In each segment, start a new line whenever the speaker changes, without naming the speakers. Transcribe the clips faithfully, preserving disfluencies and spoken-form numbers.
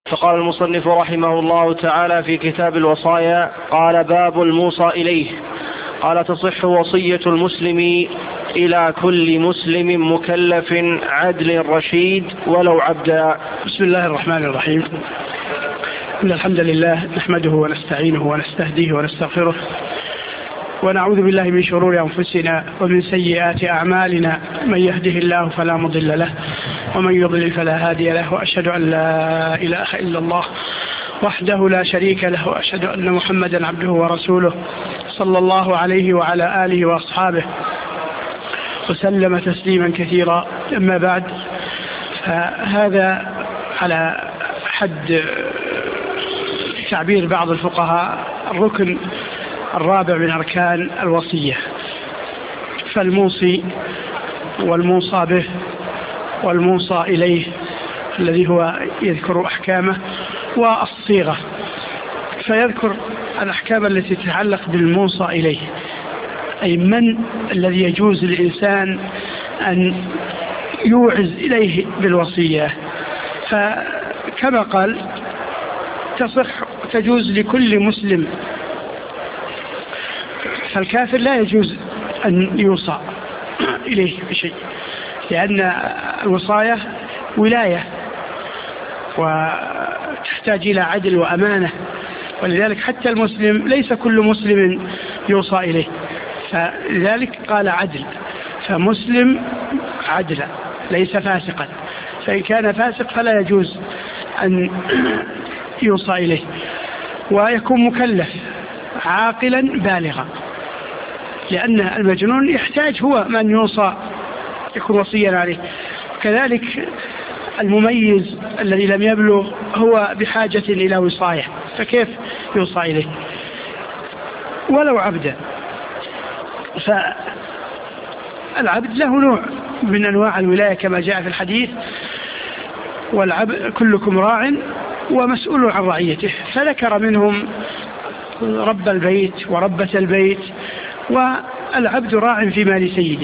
فقال المصنف رحمه الله تعالى في كتاب الوصايا: قال: باب الموصى إليه. قال: تصح وصية المسلم إلى كل مسلم مكلف عدل رشيد ولو عبدا.
بسم الله الرحمن الرحيم. إن الحمد لله نحمده ونستعينه ونستهديه ونستغفره، ونعوذ بالله من شرور أنفسنا ومن سيئات أعمالنا. من يهده الله فلا مضل له، ومن يضلل فلا هادي له، وأشهد أن لا إله إلا الله وحده لا شريك له، وأشهد أن محمدا عبده ورسوله صلى الله عليه وعلى آله وأصحابه وسلم تسليما كثيرا. أما بعد، فهذا على حد تعبير بعض الفقهاء الركن الرابع من أركان الوصية. فالموصي والموصى به والموصى إليه الذي هو يذكر أحكامه، والصيغة فيذكر الأحكام التي تتعلق بالموصى إليه، أي من الذي يجوز للإنسان أن يوعز إليه بالوصية. فكما قال: تصح تجوز لكل مسلم. فالكافر لا يجوز أن يوصى إليه بشيء، لأن الوصاية ولاية وتحتاج إلى عدل وأمانة، ولذلك حتى المسلم ليس كل مسلم يوصى إليه، فلذلك قال عدل. فمسلم عدل ليس فاسقا، فإن كان فاسق فلا يجوز أن يوصى إليه. ويكون مكلف عاقلا بالغا، لأن المجنون يحتاج هو من يوصى يكون وصيا عليه. كذلك المميز الذي لم يبلغ هو بحاجة إلى وصاية، فكيف يوصى إليه؟ ولو عبدا. فالعبد له نوع من أنواع الولاية كما جاء في الحديث: والعبد كلكم راع ومسؤول عن رعيته. فذكر منهم رب البيت وربة البيت، والعبد راع في مال سيده.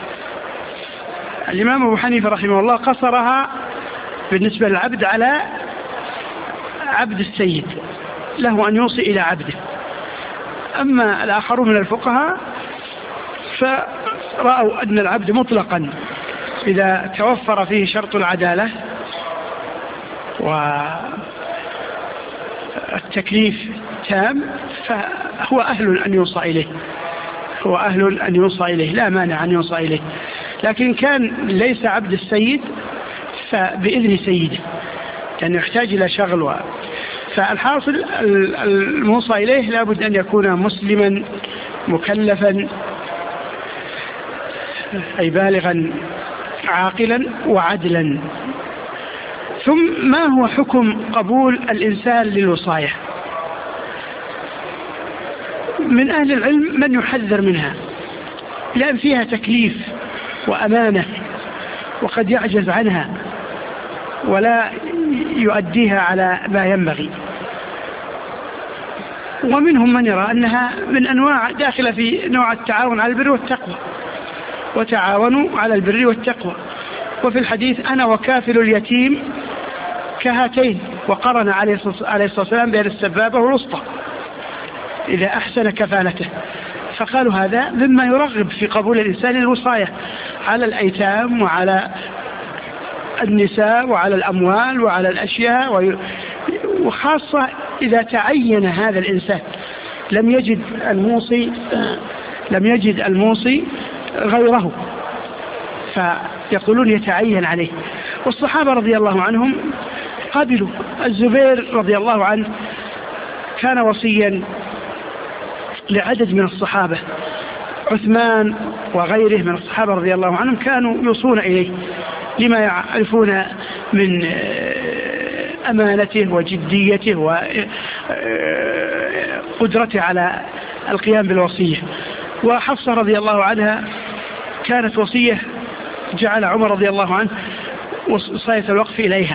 الإمام أبو حنيفة رحمه الله قصرها بالنسبة للعبد على عبد السيد، له أن يوصي إلى عبده. أما الآخرون من الفقهاء فرأوا أن العبد مطلقا إذا توفر فيه شرط العدالة والتكليف تام فهو أهل أن يوصى إليه، هو أهل أن يوصى إليه، لا مانع أن يوصى إليه. لكن كان ليس عبد السيد فبإذن سيده، لأنه يحتاج إلى شغل. فالحاصل الموصى إليه لابد أن يكون مسلما مكلفا، أي بالغا عاقلا وعدلا. ثم ما هو حكم قبول الإنسان للوصاية؟ من أهل العلم من يحذر منها، لأن فيها تكليف وأمانة، وقد يعجز عنها ولا يؤديها على ما ينبغي. ومنهم من يرى أنها من أنواع داخلة في نوع التعاون على البر والتقوى، وتعاونوا على البر والتقوى. وفي الحديث: أنا وكافل اليتيم كهاتين، وقرن عليه الصلاة والسلام بين السبابة والوسطى إذا أحسن كفالته. فقالوا هذا مما يرغب في قبول الإنسان الوصاية على الأيتام وعلى النساء وعلى الأموال وعلى الأشياء، وخاصة إذا تعين هذا الإنسان لم يجد الموصي لم يجد الموصي غيره، فيقولون يتعين عليه. والصحابة رضي الله عنهم قبلوا. الزبير رضي الله عنه كان وصيا لعدد من الصحابة، عثمان وغيره من الصحابة رضي الله عنهم كانوا يوصون إليه لما يعرفون من أمانته وجديته وقدرته على القيام بالوصية. وحفصة رضي الله عنها كانت وصية جعل عمر رضي الله عنه وصاية الوقف إليها،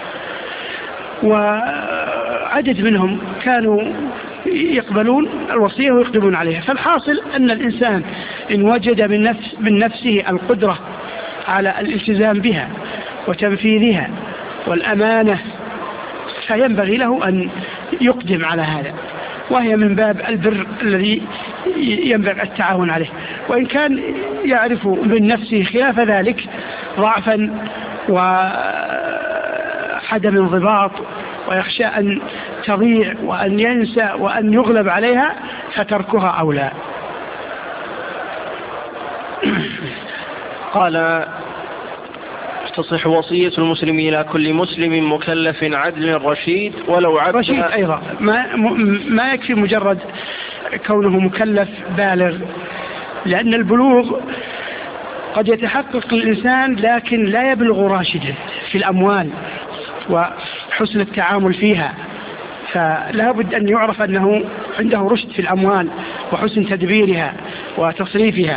وعدد منهم كانوا يقبلون الوصية ويقدمون عليها. فالحاصل أن الإنسان إن وجد من, نفس من نفسه القدرة على الالتزام بها وتنفيذها والأمانة فينبغي له أن يقدم على هذا، وهي من باب البر الذي ينبغي التعاون عليه. وإن كان يعرف من نفسه خلاف ذلك ضعفا وعدم انضباط ويخشى أن تضيع وأن ينسى وأن يغلب عليها فتركها أولى.
قال تصح وصية المسلم إلى كل مسلم مكلف عدل رشيد ولو عبد
رشيد أيضا، ما, ما يكفي مجرد كونه مكلف بالغ، لأن البلوغ قد يتحقق الإنسان لكن لا يبلغ راشدا في الأموال وحسن التعامل فيها، فلا بد أن يعرف أنه عنده رشد في الأموال وحسن تدبيرها وتصريفها.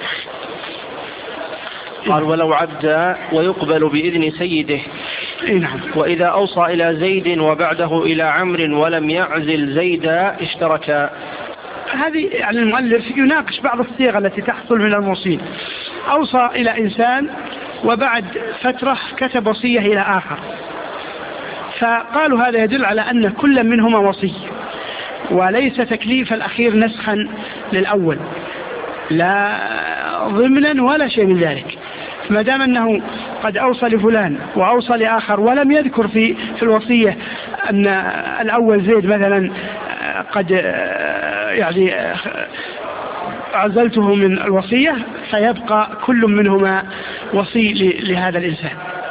قال ولو عبد ويقبل بإذن سيده.
نعم.
وإذا أوصى إلى زيد وبعده إلى عمرو ولم يعزل زيدا اشتركا.
هذه يعني المؤلف يناقش بعض الصيغ التي تحصل من الموصين. أوصى إلى إنسان وبعد فترة كتب وصية إلى آخر، فقالوا هذا يدل على أن كل منهما وصي، وليس تكليف الأخير نسخا للأول لا ضمنا ولا شيء من ذلك. ما دام أنه قد أوصى لفلان وأوصى لآخر ولم يذكر في في الوصية أن الأول زيد مثلا قد يعني عزلته من الوصية، فيبقى كل منهما وصي لهذا الإنسان.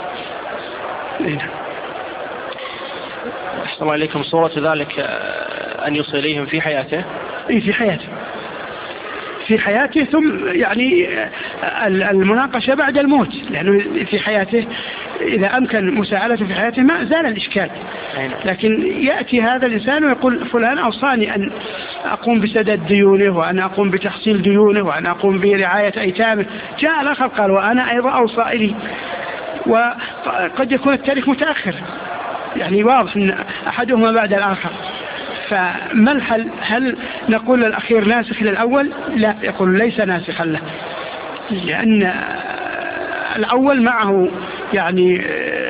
أحسن الله عليكم. صورة ذلك أن يوصي إليهم في حياته.
إيه في حياته في حياته ثم يعني المناقشة بعد الموت، لأنه في حياته إذا أمكن مساعدته في حياته ما زال الإشكال. لكن يأتي هذا الإنسان ويقول فلان أوصاني أن أقوم بسداد ديونه وأن أقوم بتحصيل ديونه وأن أقوم برعاية أيتامه. جاء الآخر قال وأنا أيضا أوصى إلي، وقد يكون التاريخ متأخر يعني واضح أن أحدهما بعد الآخر، فما الحل؟ هل نقول الأخير ناسخ للأول؟ لا، يقول ليس ناسخا له، لأن الأول معه يعني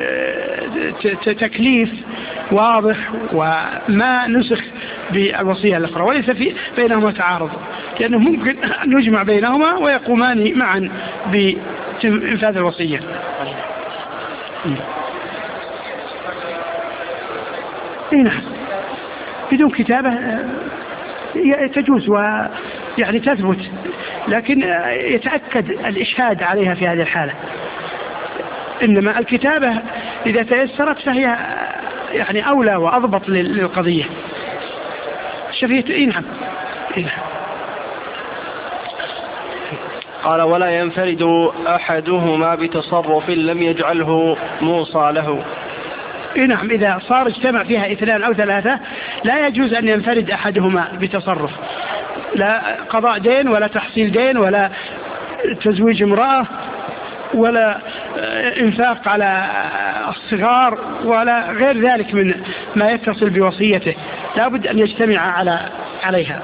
تكليف واضح وما نسخ بالوصية الأخرى، وليس في بينهما تعارض، لأنه ممكن أن يجمع بينهما ويقومان معا بإنفاذ الوصية. نعم، بدون كتابة تجوز ويعني تثبت، لكن يتأكد الإشهاد عليها في هذه الحالة. إنما الكتابة إذا تيسرت فهي يعني أولى وأضبط للقضية. شفيت. نعم.
قال ولا ينفرد أحدهما بتصرف لم يجعله موصى له.
نعم، إذا صار اجتمع فيها اثنان أو ثلاثة لا يجوز أن ينفرد أحدهما بتصرف، لا قضاء دين ولا تحصيل دين ولا تزويج امرأة ولا إنفاق على الصغار ولا غير ذلك من ما يتصل بوصيته، لا بد أن يجتمع على عليها.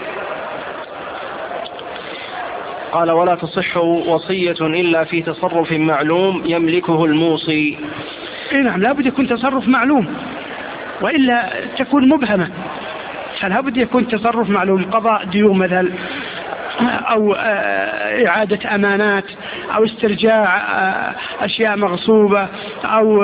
قال ولا تصح وصية إلا في تصرف معلوم يملكه الموصي.
نعم، لا بد يكون تصرف معلوم وإلا تكون مبهمة، فلا بد يكون تصرف معلوم، قضاء ديون مثلا أو إعادة أمانات أو استرجاع أشياء مغصوبة أو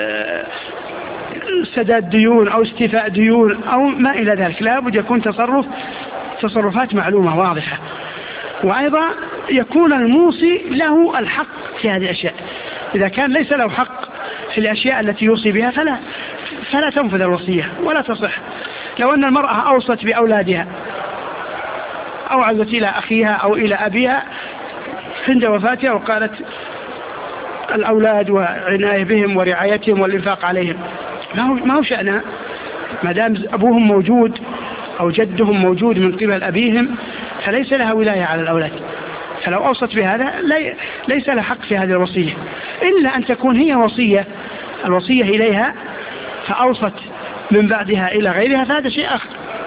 سداد ديون أو استيفاء ديون أو ما إلى ذلك، لا بد يكون تصرف تصرفات معلومة واضحة. وأيضا يكون الموصي له الحق في هذه الأشياء، إذا كان ليس له حق في الأشياء التي يوصي بها فلا فلا تنفذ الوصية ولا تصح. لو أن المرأة أوصت بأولادها أو عزت إلى أخيها أو إلى أبيها عند وفاتها وقالت الأولاد وعناية بهم ورعايتهم والإنفاق عليهم، ما هو ما هو شأنها، ما دام أبوهم موجود أو جدهم موجود من قبل أبيهم فليس لها ولاية على الأولاد. فلو أوصت بهذا ليس لها حق في هذه الوصية، إلا أن تكون هي وصية الوصية إليها فأوصت من بعدها إلى غيرها، فهذا شيء آخر.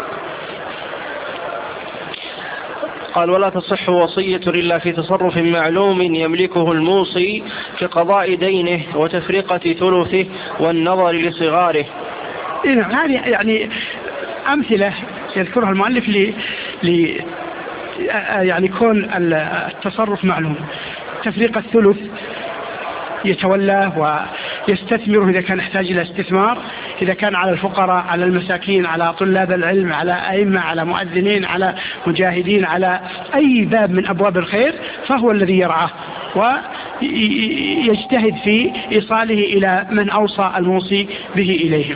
قال ولا تصح وصية إلا في تصرف معلوم يملكه الموصي كقضاء دينه وتفرقة ثلثه والنظر لصغاره.
هذه يعني أمثلة يذكرها المؤلف ل ل يعني كون التصرف معلوم. تفريق الثلث يتولاه ويستثمره إذا كان يحتاج إلى استثمار، إذا كان على الفقراء، على المساكين، على طلاب العلم، على أئمة، على مؤذنين، على مجاهدين، على أي باب من أبواب الخير، فهو الذي يرعاه ويجتهد في إيصاله إلى من أوصى الموصي به إليهم.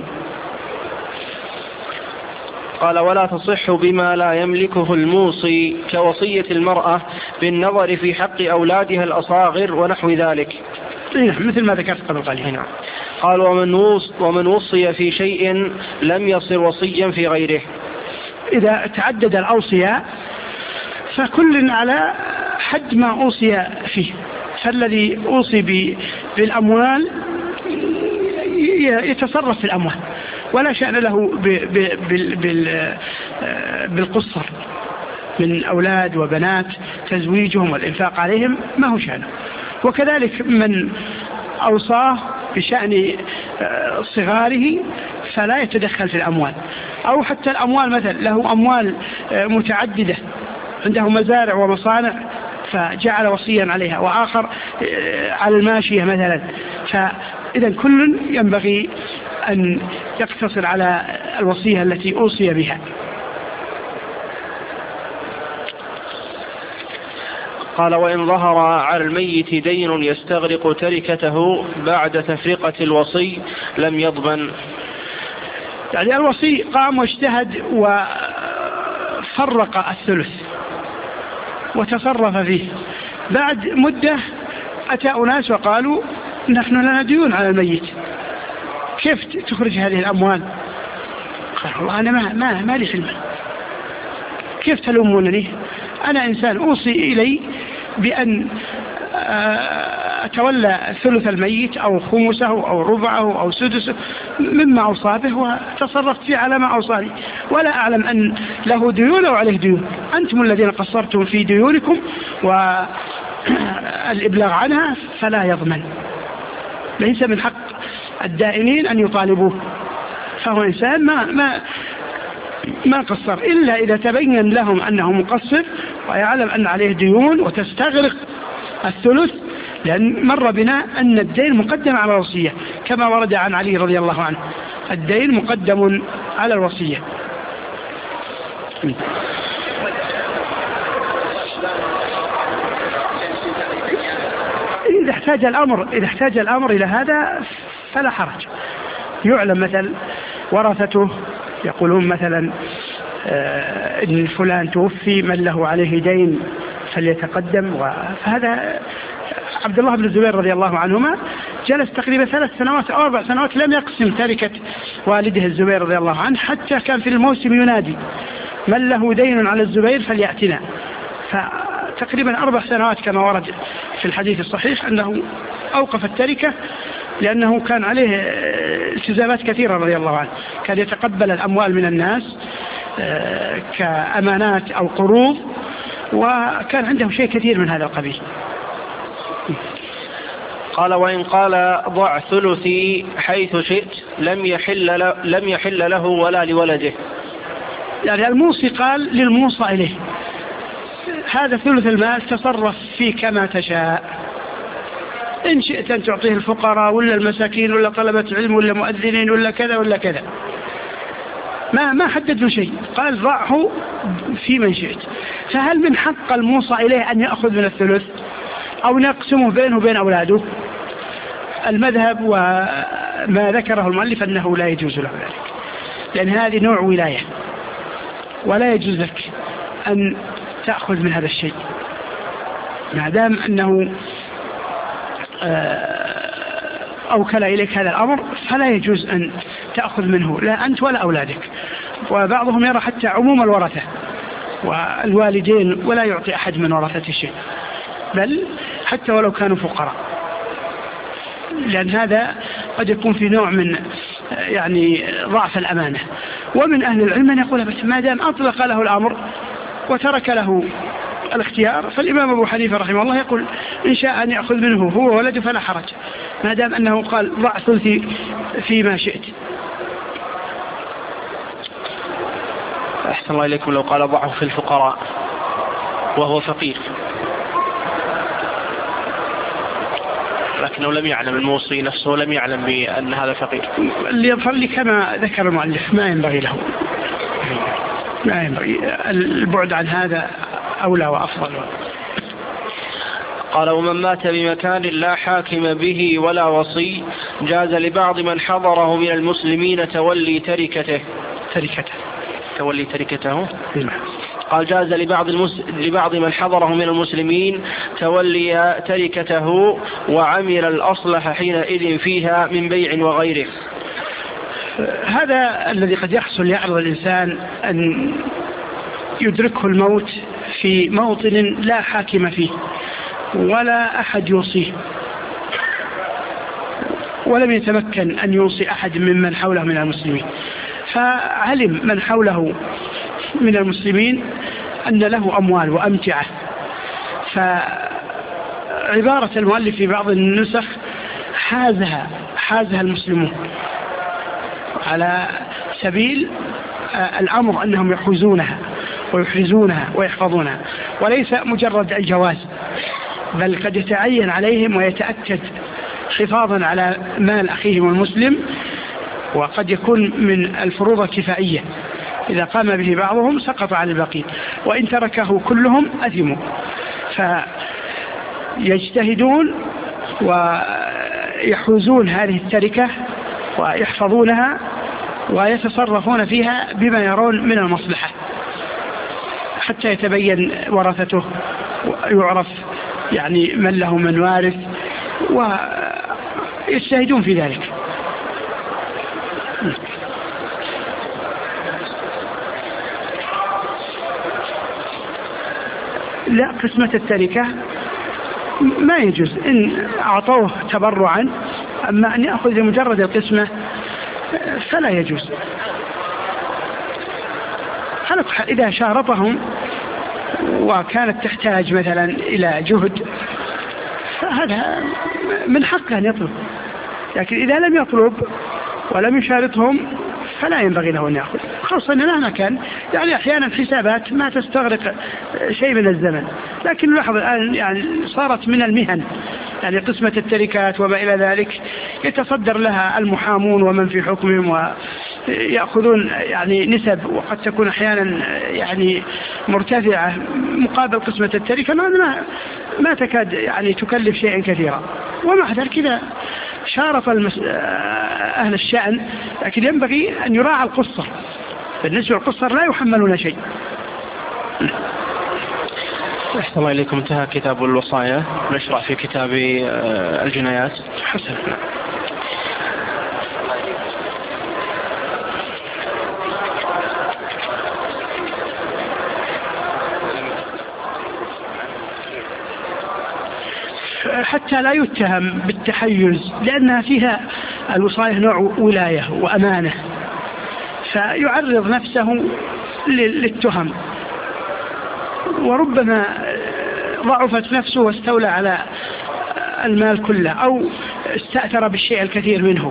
قال: ولا تصح بما لا يملكه الموصي كوصية المرأة بالنظر في حق أولادها الأصاغر ونحو ذلك.
مثل ما ذكرت قبل قليل.
قال: ومن وص ومن وصي في شيء لم يصر وصيا في غيره.
إذا تعدد الأوصياء فكل على حد ما أوصي فيه، فالذي أوصي بالأموال يتصرف في الأموال ولا شأن له بالقصر من أولاد وبنات تزويجهم والإنفاق عليهم، ما هو شأنه. وكذلك من أوصاه بشأن صغاره فلا يتدخل في الأموال، أو حتى الأموال مثلا له أموال متعددة، عنده مزارع ومصانع فجعل وصيا عليها، وآخر على الماشية مثلا. فإذا كل ينبغي أن يقتصر على الوصية التي أوصي بها.
قال: وإن ظهر على الميت دين يستغرق تركته بعد تفرقة الوصي لم يضمن.
يعني الوصي قام واجتهد وفرق الثلث وتصرف فيه، بعد مدة أتى أناس وقالوا: نحن لنا ديون على الميت، كيف تخرج هذه الأموال؟ قال: والله أنا ما, ما, ما لي في المال، كيف تلومونني؟ أنا إنسان أوصي إلي بأن أتولى ثلث الميت أو خمسه أو ربعه أو سدسه مما أوصى به، وتصرفت فيه على ما أوصاني، ولا أعلم أن له ديون أو عليه ديون. أنتم الذين قصرتم في ديونكم والإبلاغ عنها، فلا يضمن. ليس من حق الدائنين أن يطالبوه، فهو إنسان ما ما ما قصر، إلا إذا تبين لهم أنه مقصر ويعلم أن عليه ديون وتستغرق الثلث، لأن مر بنا أن الدين مقدم على الوصية كما ورد عن علي رضي الله عنه، الدين مقدم على الوصية. إذا احتاج الأمر إذا احتاج الأمر إلى هذا فلا حرج. يعلم مثل ورثته يقولون مثلا آه إن فلان توفي من له عليه دين فليتقدم، فهذا عبد الله بن الزبير رضي الله عنهما جلس تقريبا ثلاث سنوات أو أربع سنوات لم يقسم تركة والده الزبير رضي الله عنه، حتى كان في الموسم ينادي: من له دين على الزبير فليأتنا. فتقريبا أربع سنوات كما ورد في الحديث الصحيح أنه أوقف التركة، لأنه كان عليه التزامات كثيرة رضي الله عنه، كان يتقبل الأموال من الناس كأمانات أو قروض، وكان عنده شيء كثير من هذا القبيل.
قال: وإن قال ضع ثلثي حيث شئت لم يحل له, لم يحل له ولا لولده.
يعني الموصي قال للموصى إليه: هذا ثلث المال تصرف فيه كما تشاء، إن شئت أن تعطيه الفقراء ولا المساكين ولا طلبة علم ولا مؤذنين ولا كذا ولا كذا، ما ما حدد له شيء، قال ضعه في من شئت. فهل من حق الموصى إليه أن يأخذ من الثلث أو نقسمه بينه وبين أولاده؟ المذهب وما ذكره المؤلف أنه لا يجوز له ذلك، لأن هذه نوع ولاية ولا يجوز لك أن تأخذ من هذا الشيء، ما دام أنه أوكل إليك هذا الأمر فلا يجوز أن تأخذ منه لا أنت ولا أولادك. وبعضهم يرى حتى عموم الورثة والوالدين ولا يعطي أحد من ورثته شيء، بل حتى ولو كانوا فقراء، لأن هذا قد يكون في نوع من يعني ضعف الأمانة. ومن أهل العلم من يقول بس ما دام أطلق له الأمر وترك له الاختيار، فالإمام أبو حنيفة رحمه الله يقول إن شاء أن يأخذ منه هو وولده فلا حرج، ما دام أنه قال ضع ثلثي فيما شئت.
أحسن الله إليكم، لو قال ضعه في الفقراء وهو فقير لكنه لم يعلم، الموصي نفسه لم يعلم بأن هذا فقير،
اللي يظهر لي كما ذكر المؤلف ما ينبغي له، ما ينبغي البعد عن هذا أولى وأفضل.
قال ومن مات بمكان لا حاكم به ولا وصي جاز لبعض من حضره من المسلمين تولي تركته
تركته
تولي تركته قال جاز لبعض, المس... لبعض من حضره من المسلمين تولي تركته وعمل الأصلح حينئذ فيها من بيع وغيره.
هذا الذي قد يحصل، يعرض الإنسان أن يدركه الموت في موطن لا حاكم فيه ولا أحد يوصيه، ولم يتمكن أن يوصي أحد ممن حوله من المسلمين، فعلم من حوله من المسلمين أن له أموال وأمتعة، فعبارة المؤلف في بعض النسخ حازها حازها المسلمون على سبيل الأمر أنهم يحوزونها ويحرزونها ويحفظونها، وليس مجرد الجواز، بل قد يتعين عليهم ويتأكد حفاظا على مال أخيهم المسلم، وقد يكون من الفروض الكفائية، إذا قام به بعضهم سقط عن الباقين، وإن تركه كلهم أثموا، فيجتهدون ويحوزون هذه التركة ويحفظونها ويتصرفون فيها بما يرون من المصلحة حتى يتبين ورثته ويعرف يعني من له من وارث، ويجتهدون في ذلك. لا، قسمة التركة ما يجوز إن أعطوه تبرعا، أما أن يأخذ لمجرد القسمة فلا يجوز. إذا شارطهم وكانت تحتاج مثلا إلى جهد فهذا من حقه أن يطلب، لكن إذا لم يطلب ولم يشارطهم فلا ينبغي له أن يأخذ، خاصة أن مهما كان يعني أحيانا حسابات ما تستغرق شيء من الزمن، لكن نلاحظ الآن يعني صارت من المهن يعني قسمة التركات وما إلى ذلك يتصدر لها المحامون ومن في حكمهم ويأخذون يعني نسب، وقد تكون أحيانا يعني مرتفعة مقابل قسمة التركة ما ما تكاد يعني تكلف شيئا كثيرا، ومع ذلك إذا شارط المس... أهل الشأن، لكن ينبغي أن يراعى القصة، بالنسبة للقصة لا يحملون شيء.
أحسن الله إليكم، انتهى كتاب الوصايا، نشرع في كتاب الجنايات.
حسن. حتى لا يتهم بالتحيز، لأنها فيها الوصاية نوع ولاية وأمانة، فيعرض نفسه للتهم، وربما ضعفت نفسه واستولى على المال كله أو استأثر بالشيء الكثير منه،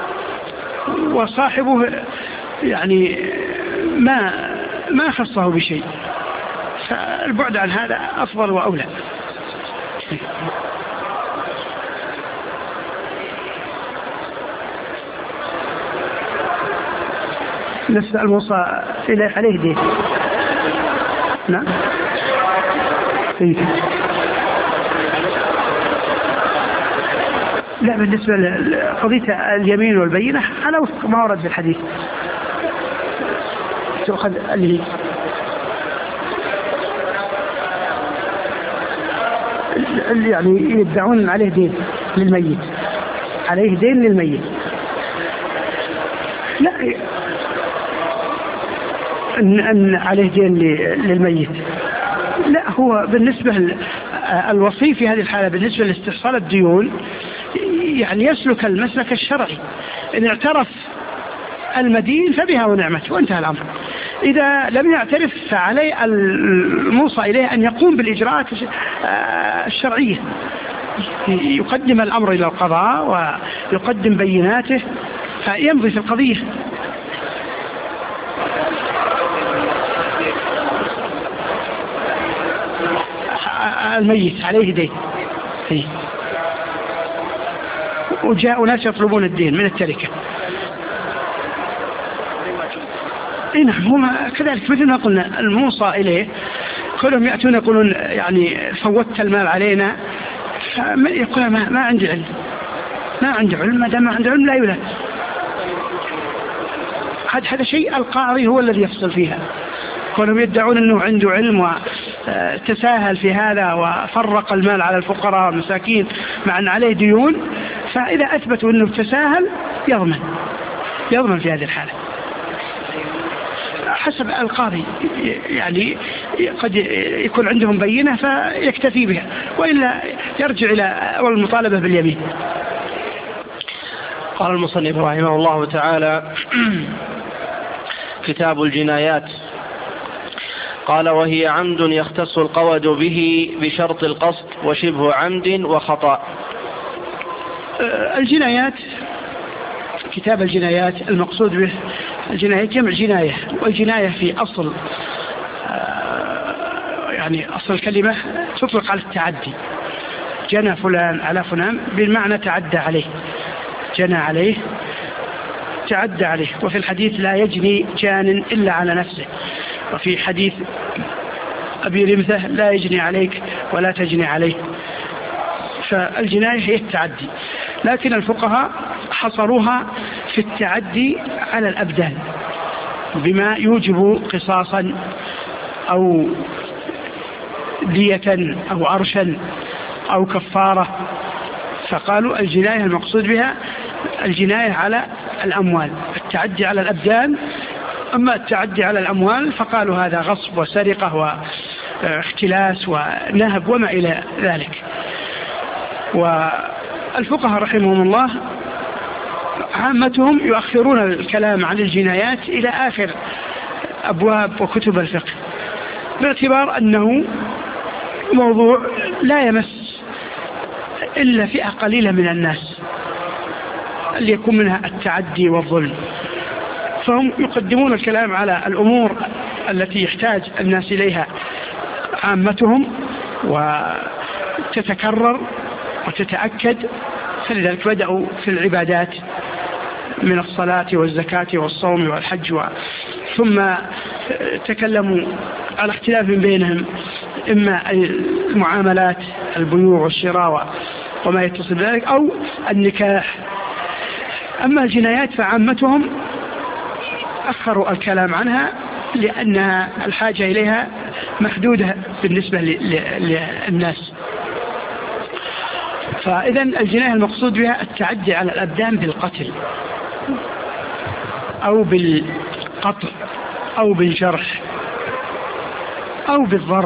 وصاحبه يعني ما ما خصه بشيء، فالبعد عن هذا أفضل وأولى. نفس الموصى إليه عليه دين. نعم. إيه. لا، بالنسبة لقضية اليمين والبينة على وفق ما ورد في الحديث تأخذ اللي اللي يعني يدعون عليه دين للميت، عليه دين للميت. لا، أن, أن عليه دين للميت، لا، هو بالنسبة الوصي في هذه الحالة بالنسبة لاستحصال الديون يعني يسلك المسلك الشرعي، إن اعترف المدين فبها ونعمته وانتهى الأمر. إذا لم يعترف فعليه الموصى إليه أن يقوم بالإجراءات الشرعية، يقدم الأمر إلى القضاء ويقدم بيناته فيمضي في القضية. الميت عليه دين، وجاء ناس يطلبون الدين من التركة. اي نعم، هم كذلك مثل ما قلنا الموصى إليه كلهم يأتون يقولون يعني فوتت المال علينا، يقول ما, ما عندي علم، ما عندي علم، ما دام ما عندي علم لا يولد. هذا شيء القاضي هو الذي يفصل فيها. كلهم يدعون أنه عنده علم وتساهل في هذا وفرق المال على الفقراء والمساكين مع أن عليه ديون، فإذا أثبتوا أنه تساهل يضمن يضمن في هذه الحالة حسب القاضي. يعني قد يكون عندهم بينة فيكتفي بها، وإلا يرجع إلى المطالبة باليمين.
قال المصنف رحمه الله تعالى: كتاب الجنايات. قال: وهي عمد يختص القود به بشرط القصد وشبه عمد وخطأ.
الجنايات، كتاب الجنايات المقصود به الجناية جمع جناية، والجناية في أصل يعني أصل الكلمة تطلق على التعدي. جنى فلان على فلان بالمعنى تعدى عليه، جنى عليه تعدى عليه. وفي الحديث: لا يجني جان إلا على نفسه. وفي حديث أبي رمثة: لا يجني عليك ولا تجني عليه. فالجناية هي التعدي، لكن الفقهاء حصروها في التعدي على الأبدان بما يوجب قصاصا أو دية أو عرشا أو كفارة. فقالوا الجناية المقصود بها الجناية على الأموال، التعدي على الأبدان. أما التعدي على الأموال فقالوا هذا غصب وسرقة واختلاس ونهب وما إلى ذلك. والفقهاء رحمهم الله عامتهم يؤخرون الكلام عن الجنايات إلى آخر أبواب وكتب الفقه، باعتبار أنه موضوع لا يمس إلا فئة قليلة من الناس اللي يكون منها التعدي والظلم، فهم يقدمون الكلام على الأمور التي يحتاج الناس إليها عامتهم وتتكرر وتتأكد. فلذلك بدأوا في العبادات من الصلاة والزكاة والصوم والحج، ثم تكلموا على اختلاف بينهم، إما المعاملات البيوع والشراء وما يتصل بذلك أو النكاح. أما الجنايات فعامتهم أخروا الكلام عنها لأن الحاجة إليها محدودة بالنسبة للناس. فإذا الجناية المقصود بها التعدي على الأبدان بالقتل أو بالقطع أو بالجرح أو بالضرب،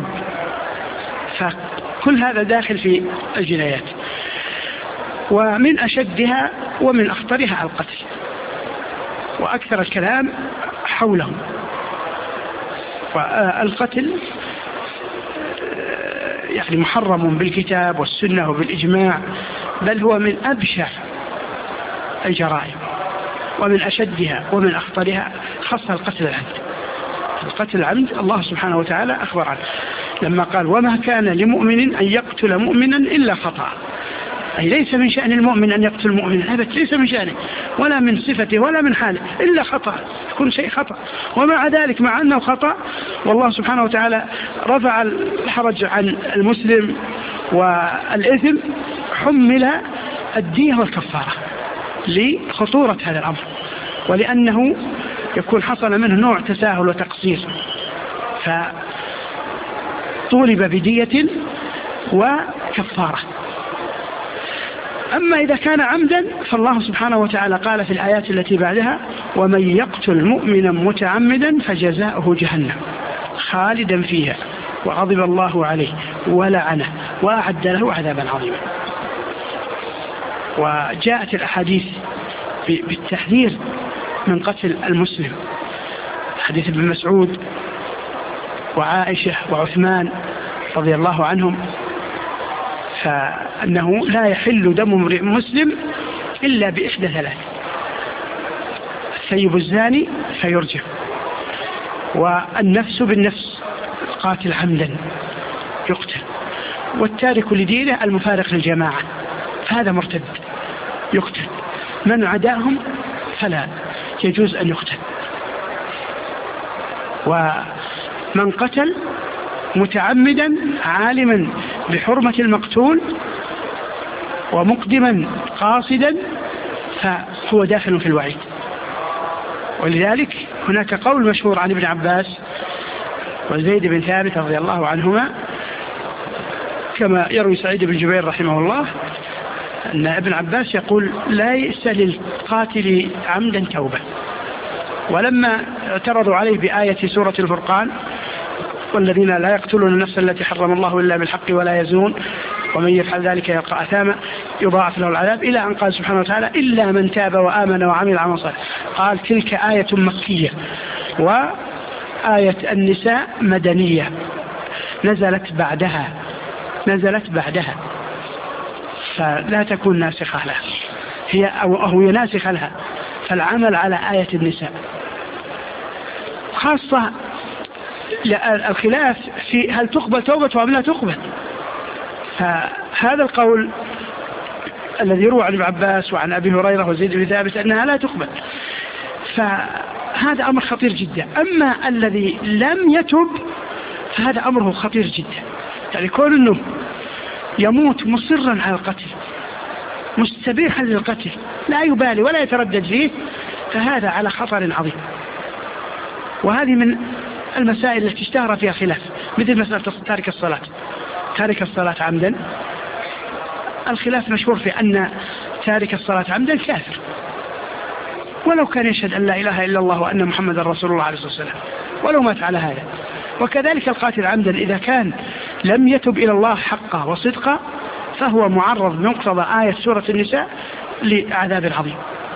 فكل هذا داخل في الجنايات. ومن أشدها ومن أخطرها القتل، وأكثر الكلام حوله. والقتل يعني محرم بالكتاب والسنة وبالإجماع، بل هو من أبشع الجرائم ومن أشدها ومن أخطرها، خاصة القتل العمد. القتل العمد الله سبحانه وتعالى أخبر عنه لما قال: وما كان لمؤمن أن يقتل مؤمنا إلا خطأ. أي ليس من شأن المؤمن أن يقتل مؤمنا أبدا، ليس من شأنه ولا من صفته ولا من حاله إلا خطأ، يكون شيء خطأ. ومع ذلك مع أنه خطأ والله سبحانه وتعالى رفع الحرج عن المسلم والإثم، حمل الدية والكفارة لخطورة هذا الأمر، ولأنه يكون حصل منه نوع تساهل وتقصير، فطولب بدية وكفارة. أما إذا كان عمدا فالله سبحانه وتعالى قال في الآيات التي بعدها: ومن يقتل مؤمنا متعمدا فجزاؤه جهنم خالدا فيها وغضب الله عليه ولعنه وأعد له عذابا عظيما. وجاءت الأحاديث بالتحذير من قتل المسلم، حديث ابن مسعود وعائشة وعثمان رضي الله عنهم، فأنه لا يحل دم امرئ مسلم إلا بإحدى ثلاث: الثيب الزاني فيرجم، والنفس بالنفس قاتل عمدا يقتل، والتارك لدينه المفارق للجماعة، هذا مرتد يقتل. من عداهم فلا يجوز أن يقتل. ومن قتل متعمدا عالما بحرمة المقتول ومقدما قاصدا فهو داخل في الوعيد. ولذلك هناك قول مشهور عن ابن عباس وزيد بن ثابت رضي الله عنهما كما يروي سعيد بن جبير رحمه الله أن ابن عباس يقول: لا يئس للقاتل عمدا توبة. ولما اعترضوا عليه بآية سورة الفرقان: والذين لا يقتلون النفس التي حرم الله إلا بالحق ولا يزنون ومن يفعل ذلك يلقى أثاما يضاعف له العذاب، إلى أن قال سبحانه وتعالى: إلا من تاب وآمن وعمل عملا صالحا. قال: تلك آية مكية، وآية النساء مدنية نزلت بعدها نزلت بعدها فلا تكون ناسخة لها، هي أو هي ناسخة لها، فالعمل على آية النساء. خاصة الخلاف في هل تقبل توبة أم لا تقبل. فهذا القول الذي يروى عن ابن عباس وعن أبي هريرة وزيد بن ثابت أنها لا تقبل، فهذا أمر خطير جدا. أما الذي لم يتب فهذا أمره خطير جدا، يعني كون أنه يموت مصرا على القتل مستبيحا للقتل لا يبالي ولا يتردد فيه، فهذا على خطر عظيم. وهذه من المسائل التي اشتهر فيها خلاف، مثل مسألة تارك الصلاة تارك الصلاة عمدا. الخلاف مشهور في أن تارك الصلاة عمدا كافر ولو كان يشهد أن لا إله إلا الله وأن محمد رسول الله عليه الصلاة والسلام، ولو مات على هذا. وكذلك القاتل عمدا إذا كان لم يتب إلى الله حقا وصدقا فهو معرض بمقتضى آية سورة النساء لعذاب عظيم.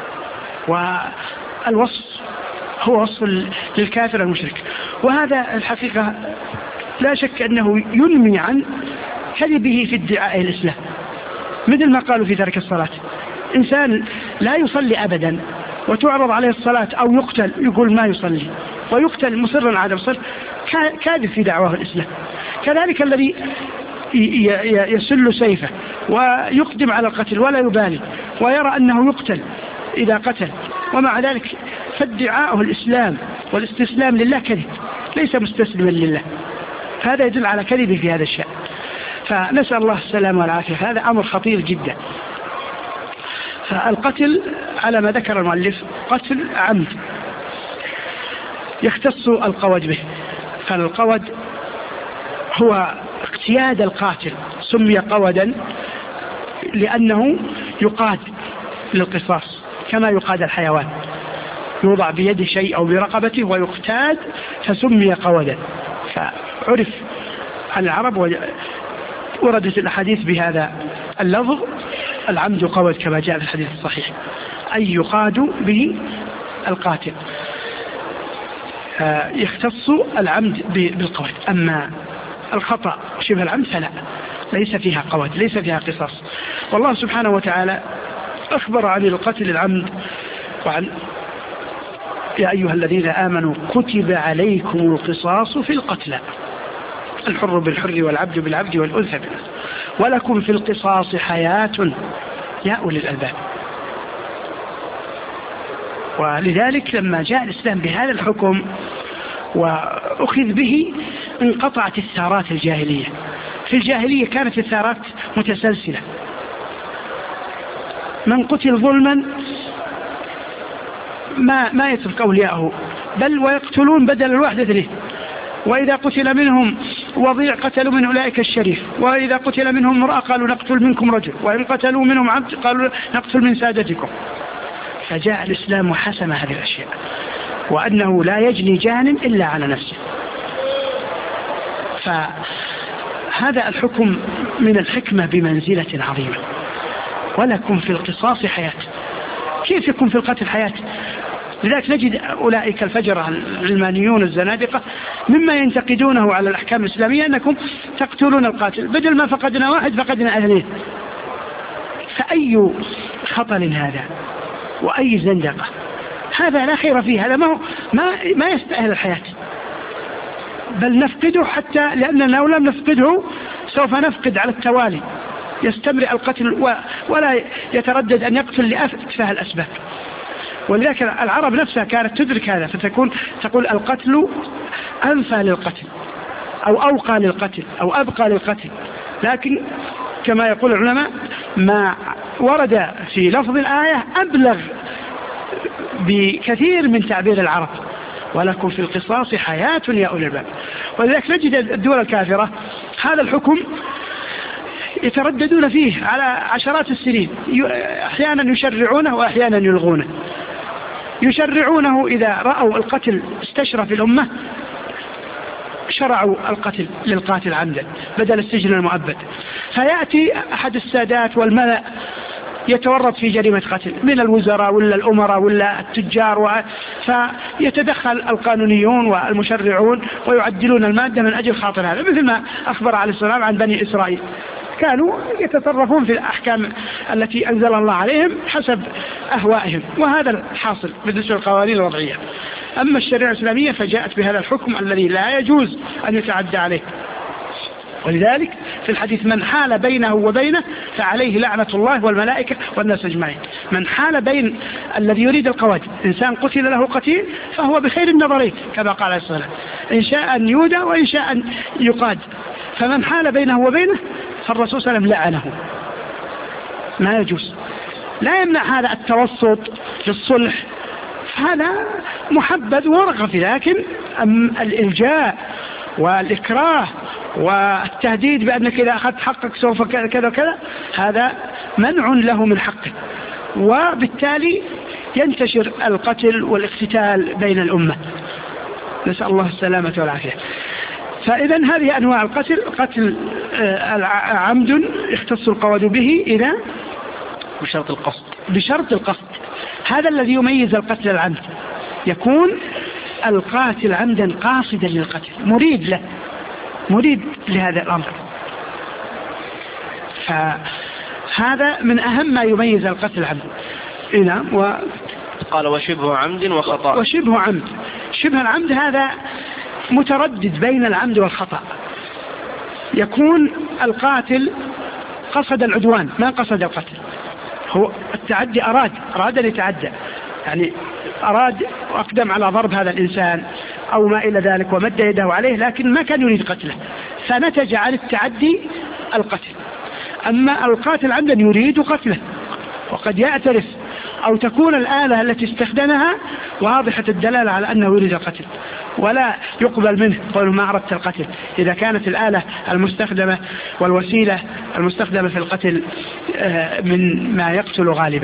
والوصف هو وصف للكافر المشرك، وهذا الحقيقة لا شك أنه ينمي عن كذبه في ادعاء الإسلام، مثل ما قالوا في ترك الصلاة: إنسان لا يصلي أبدا وتعرض عليه الصلاة أو يقتل يقول ما يصلي، ويقتل مصرا على الصلاة، كاذب في دعواه الإسلام. كذلك الذي يسل سيفه ويقدم على القتل ولا يبالي ويرى أنه يقتل إذا قتل، ومع ذلك فادعاءه الإسلام والاستسلام لله كذب، ليس مستسلما لله. هذا يدل على كذبه في هذا الشأن. فنسأل الله السلامة والعافية. هذا أمر خطير جدا. فالقتل على ما ذكر المؤلف قتل عمد يختص القود به. فالقود هو اقتياد القاتل، سمي قودا لأنه يقاد للقصاص كما يقاد الحيوان، يوضع بيده شيء أو برقبته ويقتاد فسمي قودا. فعرف عن العرب وردت الأحاديث بهذا اللفظ: العمد قود، كما جاء في الحديث الصحيح، أي يقاد به القاتل. يختص العمد بالقود. أما الخطأ شبه العمد فلا، ليس فيها قود، ليس فيها قصاص. والله سبحانه وتعالى أخبر عن القتل العمد وعن: يا أيها الذين آمنوا كتب عليكم القصاص في القتلى، الحر بالحر والعبد بالعبد والأنثى بالأنثى، ولكم في القصاص حياة يا أولي الألباب. ولذلك لما جاء الإسلام بهذا الحكم وأخذ به انقطعت الثارات الجاهلية. في الجاهلية كانت الثارات متسلسلة، من قتل ظلما ما ما يترك أولياءه، بل ويقتلون بدل الوحدة له. وإذا قتل منهم وضيع قتلوا من أولئك الشريف، وإذا قتل منهم امرأة قالوا نقتل منكم رجل، وإن قتلوا منهم عبد قالوا نقتل من سادتكم. فجاء الإسلام وحسم هذه الأشياء، وأنه لا يجني جان إلا على نفسه. فهذا الحكم من الحكمة بمنزلة عظيمة. ولكم في القصاص حياة. كيف يكون في القتل حياة؟ لذلك نجد أولئك الفجرة العلمانيون الزنادقة مما ينتقدونه على الأحكام الإسلامية أنكم تقتلون القاتل، بدل ما فقدنا واحد فقدنا اثنين. فأي خطل هذا وأي زندقة؟ هذا لا خير فيه، هذا ما ما ما يستاهل الحياة، بل نفقده، حتى لأننا لو لم نفقده سوف نفقد على التوالي، يستمر القتل ولا يتردد أن يقتل لأتفه الأسباب. ولذلك العرب نفسها كانت تدرك هذا، فتكون تقول القتل أنفى للقتل أو أوقى للقتل أو أبقى للقتل. لكن كما يقول العلماء ما ورد في لفظ الآية أبلغ بكثير من تعبير العرب، ولكم في القصاص حياة يا أولي الباب. ولذلك نجد الدول الكافرة هذا الحكم يترددون فيه على عشرات السنين، أحيانا يشرعونه وأحيانا يلغونه. يشرعونه إذا رأوا القتل استشرف الأمة شرعوا القتل للقاتل عمدا بدل السجن المؤبد، فيأتي أحد السادات والملأ يتورط في جريمة قتل من الوزراء ولا الأمراء ولا التجار و... فيتدخل القانونيون والمشرعون ويعدلون المادة من أجل خاطر هذا، مثل ما أخبر عليه السلام عن بني إسرائيل كانوا يتصرفون في الأحكام التي أنزل الله عليهم حسب أهوائهم، وهذا الحاصل بالنسبة للقوانين الوضعية. أما الشريعة الإسلامية فجاءت بهذا الحكم الذي لا يجوز أن يتعدى عليه. ولذلك في الحديث من حال بينه وبينه فعليه لعنة الله والملائكة والناس أجمعين. من حال بين الذي يريد القواد، إنسان قتل له قتيل فهو بخير النظرين كما قال عليه الصلاة، إن شاء أن يودى وإن شاء أن يقاد. فمن حال بينه وبينه فالرسول صلى الله عليه وسلم لعنه، ما يجوز. لا يمنع هذا التوسط في الصلح، هذا محبذ ورغب، لكن الإلجاء والإكراه والتهديد بأنك إذا أخذت حقك سوف كذا وكذا هذا منع له من حقه، وبالتالي ينتشر القتل والاقتتال بين الأمة، نسأل الله السلامة والعافية. فإذا هذه أنواع القتل: قتل عمد يختص القواد به إذا
بشرط القصد
بشرط القصد هذا الذي يميز القتل العمد، يكون القاتل عمدا قاصدا للقتل، مريد له، مريد لهذا الأمر. فهذا من أهم ما يميز القتل العمد. نعم. و...
قال وشبه عمد وخطأ.
وشبه عمد، شبه العمد هذا متردد بين العمد والخطأ. يكون القاتل قصد العدوان ما قصد القتل، هو التعدي أراد أراد أن يتعدى، يعني أراد وأقدم على ضرب هذا الإنسان أو ما إلى ذلك ومد يده عليه، لكن ما كان يريد قتله، فنتج عن التعدي القتل. أما القاتل عمدا يريد قتله، وقد يعترف أو تكون الآلة التي استخدمها واضحة الدلالة على أنه يريد القتل، ولا يقبل منه قوله ما أردت القتل إذا كانت الآلة المستخدمة والوسيلة المستخدمة في القتل من ما يقتل غالبا.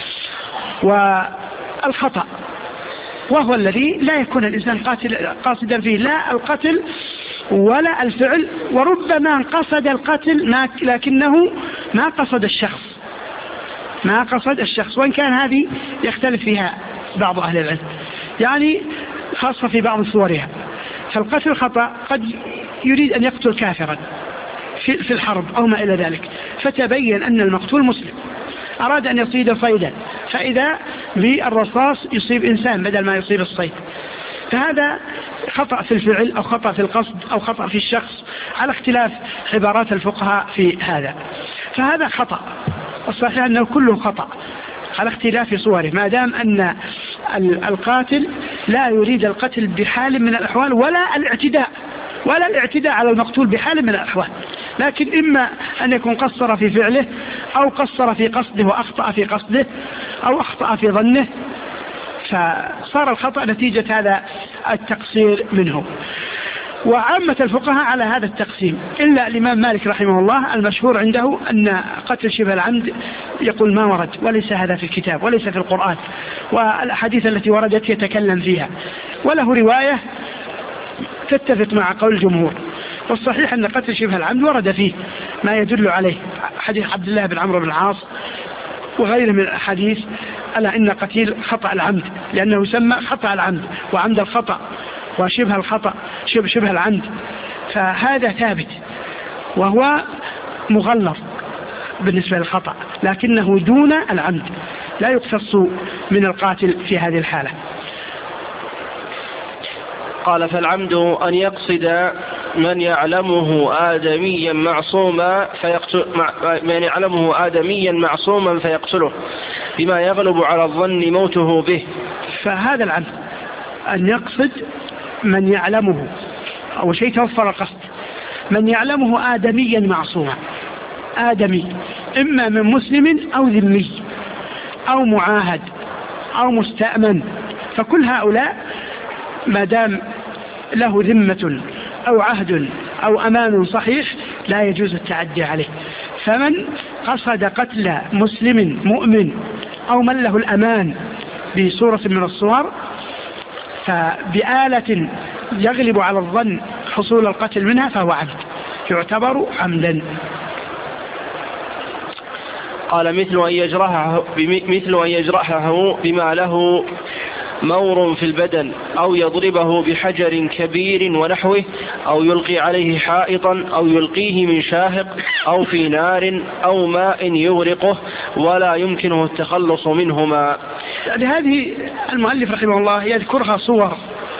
والخطأ وهو الذي لا يكون الإنسان قاتل قاصدا فيه لا القتل ولا الفعل، وربما قصد القتل لكنه ما قصد الشخص ما قصد الشخص وإن كان هذه يختلف فيها بعض أهل العلم، يعني خاصة في بعض صورها. فالقتل الخطأ قد يريد أن يقتل كافرا في الحرب أو ما إلى ذلك، فتبين أن المقتول مسلم، أراد أن يصيد صيدا فإذا بالرصاص يصيب إنسان بدل ما يصيب الصيد، فهذا خطأ في الفعل أو خطأ في القصد أو خطأ في الشخص على اختلاف عبارات الفقهاء في هذا. فهذا خطأ، الصحيح أنه كله خطأ على اختلاف صوره، ما دام أن القاتل لا يريد القتل بحال من الأحوال ولا الاعتداء ولا الاعتداء على المقتول بحال من الأحوال، لكن إما أن يكون قصر في فعله أو قصر في قصده وأخطأ في قصده أو أخطأ في ظنه، فصار الخطأ نتيجة هذا التقصير منه. وعامة الفقهاء على هذا التقسيم إلا الإمام مالك رحمه الله المشهور عنده أن قتل شبه العمد يقول ما ورد، وليس هذا في الكتاب وليس في القرآن، والأحاديث التي وردت يتكلم فيها، وله رواية تتفق مع قول الجمهور. والصحيح أن قتل شبه العمد ورد فيه ما يدل عليه، حديث عبد الله بن عمرو بن العاص وغيره من الأحاديث على أن قتيل خطأ العمد، لأنه يسمى خطأ العمد وعمد الخطأ وشبه الخطأ شبه, شبه العمد، فهذا ثابت وهو مغلظ بالنسبة للخطأ، لكنه دون العمد، لا يقتص من القاتل في هذه الحالة.
قال فالعمد أن يقصد من يعلمه آدميا معصوما فيقتل من يعلمه آدميا معصوما فيقتله بما يغلب على الظن موته به.
فهذا العمد أن يقصد من يعلمه، أو شيء توفر القصد، من يعلمه آدميا معصوما، آدمي إما من مسلم أو ذمي أو معاهد أو مستأمن، فكل هؤلاء ما دام له ذمة أو عهد أو أمان صحيح لا يجوز التعدي عليه. فمن قصد قتل مسلم مؤمن أو من له الأمان بصورة من الصور فبآلة يغلب على الظن حصول القتل منها فهو عمد، يعتبر عمدا.
قال مثل أن يجرحه مثل أن يجرحه بما له مور في البدن أو يضربه بحجر كبير ونحوه أو يلقي عليه حائطا أو يلقيه من شاهق أو في نار أو ماء يغرقه ولا يمكنه التخلص منهما.
يعني هذه المؤلف رحمه الله يذكرها صور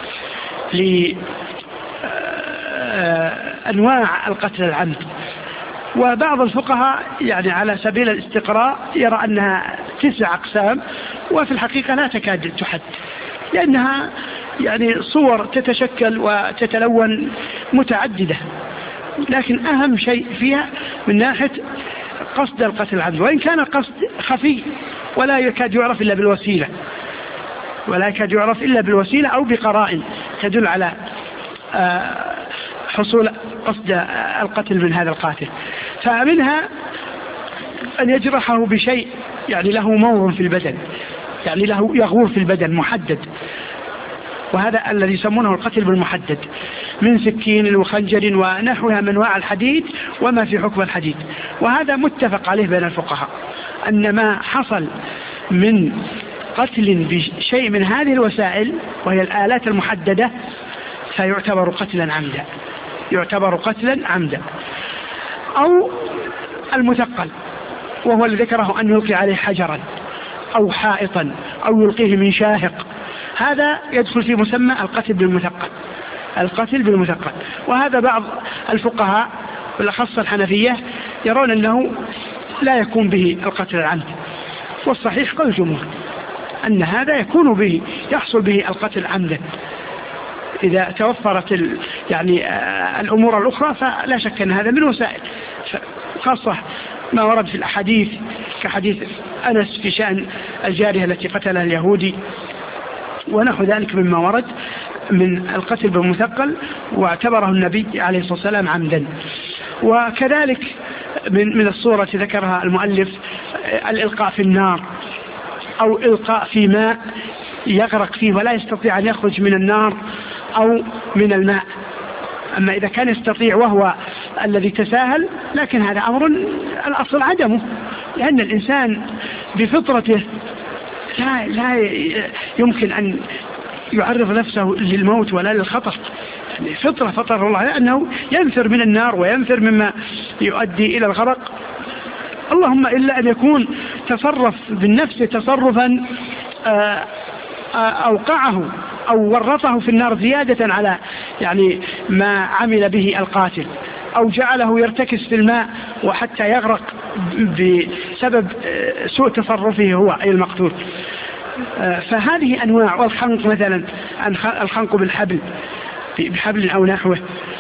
لأنواع القتل العمد، وبعض الفقهاء يعني على سبيل الاستقراء يرى أنها تسع أقسام، وفي الحقيقة لا تكاد تحد، لأنها يعني صور تتشكل وتتلون متعددة، لكن أهم شيء فيها من ناحية قصد القتل العمد، وإن كان القصد خفي ولا يكاد يعرف إلا بالوسيلة ولا يكاد يعرف إلا بالوسيلة أو بقرائن تدل على حصول قصد القتل من هذا القاتل. فمنها أن يجرحه بشيء يعني له مور في البدن، يعني له يغور في البدن محدد، وهذا الذي يسمونه القتل بالمحدد، من سكين وخنجر ونحوها من انواع الحديد وما في حكم الحديد. وهذا متفق عليه بين الفقهاء أن ما حصل من قتل بشيء من هذه الوسائل وهي الآلات المحددة فيعتبر قتلا عمدا، يعتبر قتلا عمدا. أو المثقل وهو اللي ذكره أن يلقي عليه حجرا أو حائطا أو يلقيه من شاهق، هذا يدخل في مسمى القتل بالمثقل، القتل بالمثقل. وهذا بعض الفقهاء بالأخص الحنفية يرون أنه لا يكون به القتل العمد، والصحيح قول الجمهور أن هذا يكون به يحصل به القتل عمدا إذا توفرت ال يعني الأمور الأخرى، فلا شك أن هذا من وسائل، خاصة ما ورد في الأحاديث كحديث أنس في شأن الجارية التي قتلها اليهودي ونحو ذلك مما ورد من القتل بالمثقل، واعتبره النبي عليه الصلاة والسلام عمدا. وكذلك من من الصورة ذكرها المؤلف الإلقاء في النار أو إلقاء في ماء يغرق فيه ولا يستطيع أن يخرج من النار أو من الماء. أما إذا كان يستطيع وهو الذي تساهل، لكن هذا أمر الأصل عدمه، لأن الإنسان بفطرته لا, لا يمكن أن يعرض نفسه للموت ولا للخطر، يعني فطرة فطر الله أنه ينفر من النار وينفر مما يؤدي إلى الغرق، اللهم إلا أن يكون تصرف بالنفس تصرفا أوقعه أو ورطه في النار زيادة على يعني ما عمل به القاتل، أو جعله يرتكس في الماء وحتى يغرق بسبب سوء تصرفه هو أي المقتول. فهذه أنواع. والخنق مثلا الخنق بالحبل بحبل أو نحوه،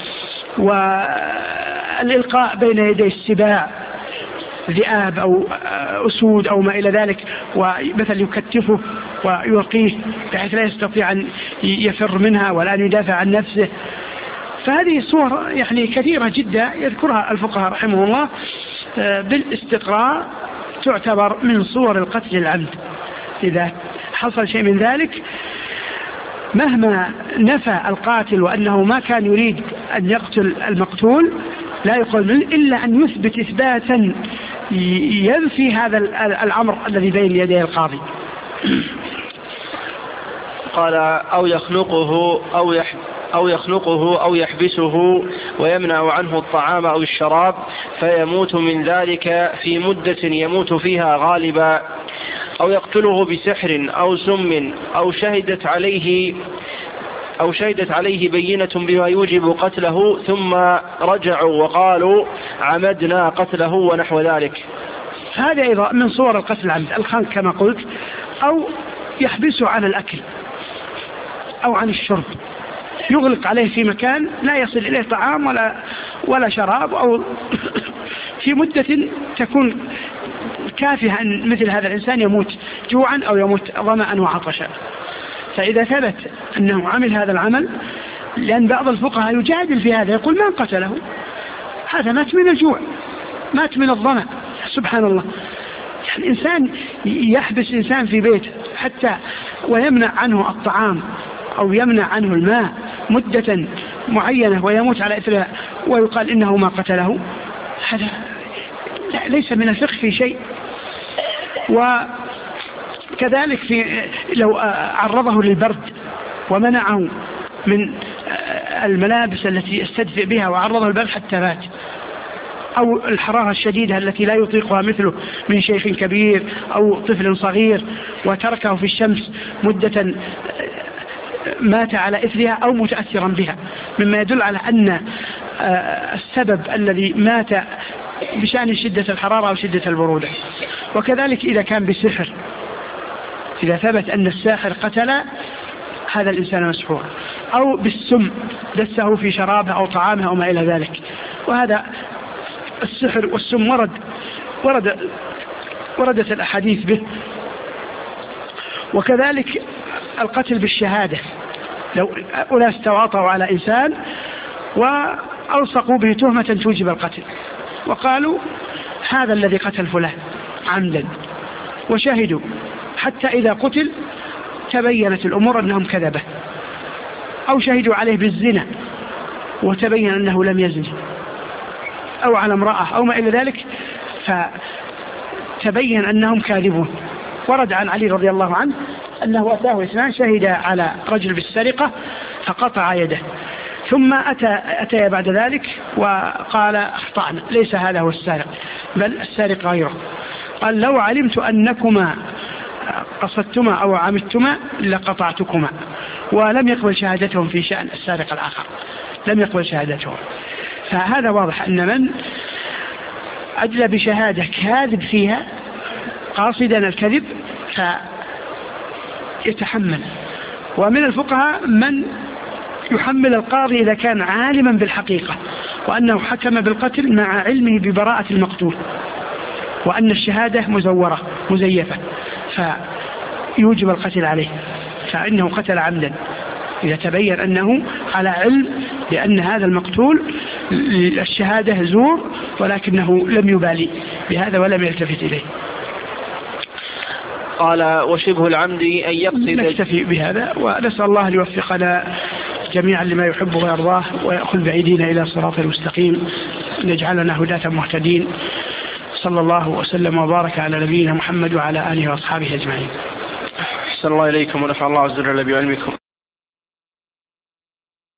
والإلقاء بين يدي السباع ذئاب أو أسود أو ما إلى ذلك، ومثل يكتفه ويلقيه بحيث لا يستطيع أن يفر منها ولا أن يدافع عن نفسه. فهذه صور يعني كثيرة جدا يذكرها الفقهاء رحمه الله بالاستقراء، تعتبر من صور القتل العمد. إذا حصل شيء من ذلك مهما نفى القاتل وأنه ما كان يريد أن يقتل المقتول لا يقول إلا أن يثبت إثباتا ينفي هذا الأمر الذي بين يدي القاضي.
قال أو يخنقه أو يحب أو يخنقه أو يحبسه ويمنع عنه الطعام أو الشراب فيموت من ذلك في مدة يموت فيها غالبا، أو يقتله بسحر أو سم أو شهدت عليه أو شهدت عليه بينة بما يوجب قتله ثم رجعوا وقالوا عمدنا قتله ونحو ذلك.
هذا أيضا من صور القتل العمد، الخنق كما قلت، أو يحبسه عن الأكل أو عن الشرب، يغلق عليه في مكان لا يصل إليه طعام ولا ولا شراب، أو في مدة تكون كافية أن مثل هذا الإنسان يموت جوعا أو يموت ظمأ وعطشا. فإذا ثبت أنه عمل هذا العمل، لأن بعض الفقهاء يجادل في هذا يقول من قتله؟ هذا مات من الجوع، مات من الظمأ. سبحان الله، يعني إنسان يحبس إنسان في بيته حتى ويمنع عنه الطعام أو يمنع عنه الماء مدة معينة ويموت على إثرها ويقال إنه ما قتله، هذا ليس من الفقه في شيء. وكذلك في لو عرضه للبرد ومنعه من الملابس التي يستدفئ بها وعرضه للبرد حتى مات، أو الحرارة الشديدة التي لا يطيقها مثله من شيخ كبير أو طفل صغير وتركه في الشمس مدة مات على إثرها أو متأثرا بها، مما يدل على أن السبب الذي مات بشأن شدة الحرارة أو شدة البرودة. وكذلك إذا كان بسحر، إذا ثبت أن الساحر قتل هذا الإنسان مسحور، أو بالسم دسه في شرابه أو طعامه أو ما إلى ذلك. وهذا السحر والسم ورد ورد وردت الأحاديث به. وكذلك القتل بالشهادة، لو أناس تواطؤوا على إنسان وألصقوا به تهمة توجب القتل وقالوا هذا الذي قتل فلان عمدا، وشهدوا حتى إذا قتل تبينت الأمور أنهم كذبه، أو شهدوا عليه بالزنا وتبين أنه لم يزن، أو على امرأة أو ما إلى ذلك فتبين أنهم كاذبون. ورد عن علي رضي الله عنه أنه أتاه اثنان شهد على رجل بالسرقة فقطع يده، ثم أتى, أتى بعد ذلك وقال أخطأنا، ليس هذا هو السارق بل السارق غيره. قال لو علمت أنكما قصدتما أو عمدتما لقطعتكما، ولم يقبل شهادتهم في شأن السارق الآخر، لم يقبل شهادتهم. فهذا واضح أن من أدلى بشهادة كاذب فيها قاصدا الكذب فيتحمل. ومن الفقهاء من يحمل القاضي إذا كان عالما بالحقيقة وأنه حكم بالقتل مع علمه ببراءة المقتول وأن الشهادة مزورة مزيفة فيوجب القتل عليه، فإنه قتل عمدا إذا تبين أنه على علم بأن هذا المقتول الشهادة زور ولكنه لم يبالي بهذا ولم يلتفت إليه.
قال وشبه العمد أن يقصد.
نكتفي بهذا ونسأل الله ليوفقنا جميعا لما يحب ويرضاه ويأخذ بعيدنا إلى صراط المستقيم، نجعلنا هداة مهتدين. صلى الله وسلم وبارك على نبينا محمد وعلى آله وأصحابه أجمعين.
أحسن الله إليكم ونفع الله عز وجل بعلمكم.